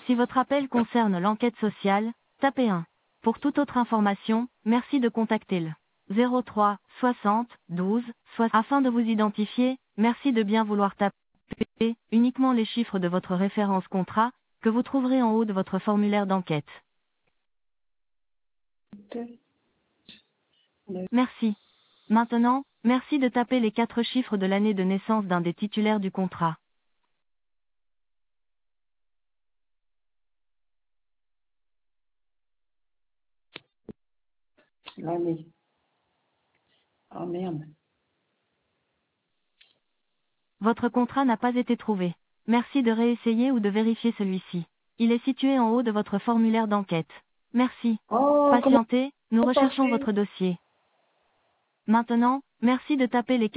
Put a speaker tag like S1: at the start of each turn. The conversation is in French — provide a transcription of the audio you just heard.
S1: Si votre appel concerne l'enquête sociale, tapez 1. Pour toute autre information, merci de contacter le 03 60 12 60. Afin de vous identifier, merci de bien vouloir taper uniquement les chiffres de votre référence contrat, que vous trouverez en haut de votre formulaire d'enquête. Merci. Maintenant, merci de taper les 4 chiffres de l'année de naissance d'un des titulaires du contrat.
S2: L'année. Ah merde.
S1: Votre contrat n'a pas été trouvé. Merci de réessayer ou de vérifier celui-ci. Il est situé en haut de votre formulaire d'enquête. Merci.
S2: Oh, comment
S1: Patientez, nous
S2: ça
S1: recherchons
S2: fait?
S1: votre dossier. Maintenant, merci de taper les